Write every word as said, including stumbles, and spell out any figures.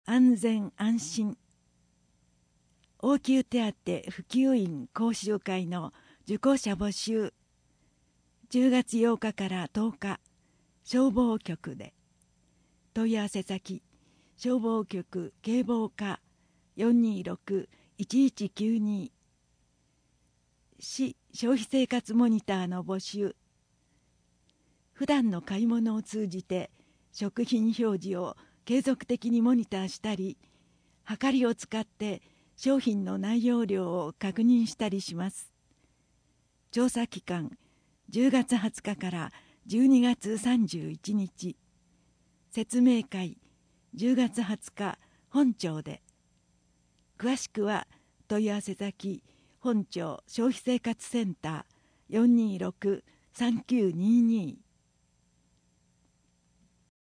安全安心。応急手当普及員講習会の受講者募集。じゅうがつようかからとおか、消防局で。問い合わせ先、消防局警防課 よんにーろくいちいちきゅうに。市消費生活モニターの募集。普段の買い物を通じて食品表示を継続的にモニターしたり、はかりを使って商品の内容量を確認したりします。調査期間じゅうがつはつかからじゅうにがつさんじゅういちにち。説明会じゅうがつはつか本庁で。詳しくは問い合わせ先、本庁消費生活センター よんにーろくさんきゅうにーにー